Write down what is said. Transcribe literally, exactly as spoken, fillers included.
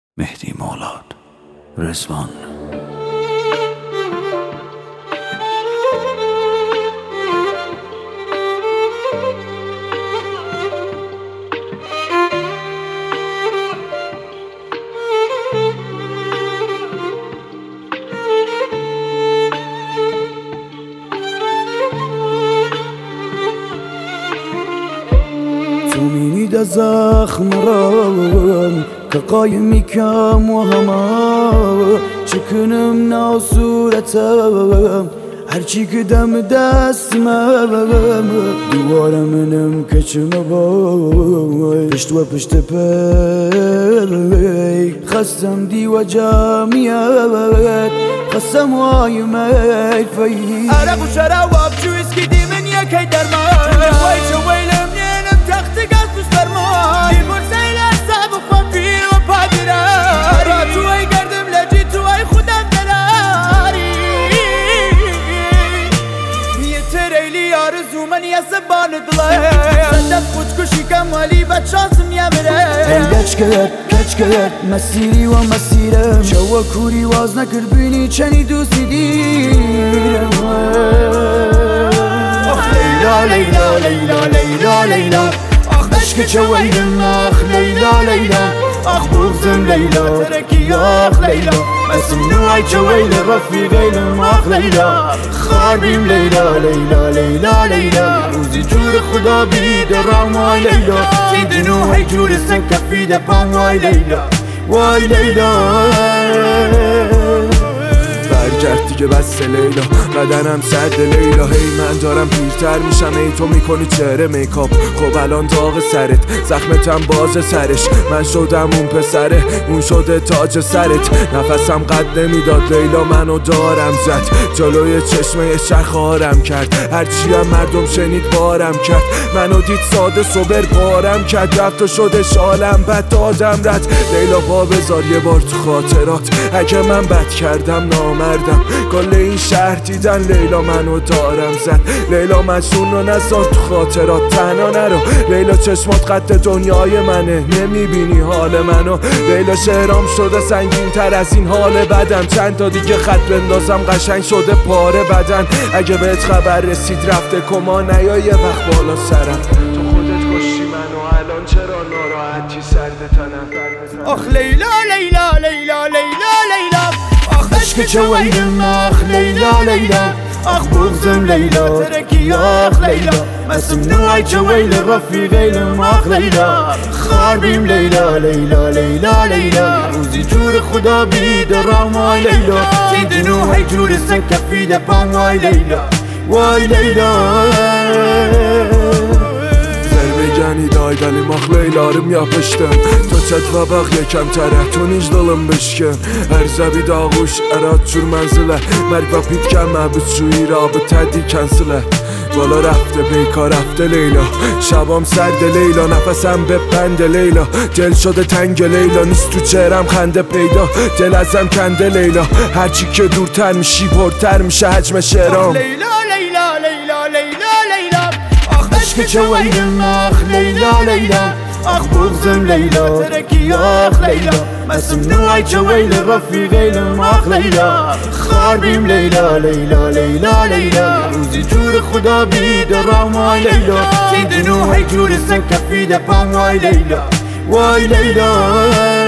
مهدی مولاد رضوان. تو می‌نید زخم رام که قایمی کم و همه چکنم نا صورتم هرچی که دم دستمم دوباره منم کچم بای پشت و پشت پی خستم دی و جمعیت خستم وای میل فی عرق و شراب جو اسکی دی من یکی درمان وای چه ویلم نینم تخت گز دوست درمان دیمور سیل اصاب و خوابی و پادرار تو ای گردم لجی تو ای خودم دراری یه تریلی آرزو من یه سبان دلای صدف خودکشی کم ولی بد شانسم یمره هنگچ کرد کچ کرد مسیری و مسیرم چوا کوری واز نکرد بینی چنی دوستی دیرم آخ لیلا لیلا لیلا لیلا لیلا آخ عشق چویدم آخ لیلا لیلا آخ بغزم لیلا ترکی آخ لیلا مسم نوعی چویل رفیقیلم آخ لیلا خاربیم لیلا لیلا لیلا لیلا روزی جور خدا بید رام وای لیلا تیدنو هی جور سن کفید پام وای لیلا وای لیلا برگرد دیگه بس لیلا بدنم سرد لیلا هی من دارم پیرتر میشم ای تو میکنی چهره میکاپ خب الان داغ سرت زخمتم باز سرش من شدم اون پسره اون شده تاج سرت نفسم قد نمیداد لیلا منو دارم زد جلوی چشمه شخارم کرد هرچی هم مردم شنید بارم کرد منو دید ساده صبر بارم کرد رفت و شده شالم بد دادم رد لیلا پا بذار یه بار تو خاطرات اگه من بد کردم نامردم کل این شهر دیدن لیلا منو دارم زد لیلا مجنون رو نذار تو خاطرات تنها نرو لیلا چشمات قد دنیای منه نمیبینی حال منو لیلا شعرام شده سنگین تر از این حال بدم چند تا دیگه خط بندازم قشنگ شده پاره بدن اگه بهت خبر رسید رفته کما نیا یه وقت بالا سرم تو خودت کشتی منو الان چرا ناراحتی سرد تنم آخ لیلا لیلا لیلا لیلا لیلا آخ عشق چویدم آخ لیلا لیلا آخ بغزم لیلا ترکی آخ لیلا مسم نوعی چویل رفیقیلم آخ لیلا خاربیم لیلا لیلا لیلا لیلا روزی جور خدا بید رام وای لیلا تیدنو هی جور سن کفید پام وای لیلا وای لیلا بگنی دای دلی ماخ leylarım yapıştım تو çət və bax yekəm tərəf تو نیج dalım bişkin hər zəbi dağuş ərad çür mənzilə مرگ و پیدکن محبوس شویی را به تدی کنسله بالا رفته پیکار رفته لیلا شبام سرد لیلا نفسم به بند لیلا دل شده تنگ لیلا نیست تو چهرم خنده پیدا دل ازم کنده لیلا هرچی که دورتر میشی پرتر میشه حجم شعرام لیلا لیلا لیلا لیلا لیلا عشق چویدم آخ لیلا لیلا آخ بغزم لیلا ترکی آخ لیلا مسم نوعی چویل رفیقیلم آخ لیلا خاربیم لیلا لیلا لیلا لیلا روزی جور خدا بید رام وای لیلا تیدنو هی جور سن کفید پام وای لیلا وای لیلا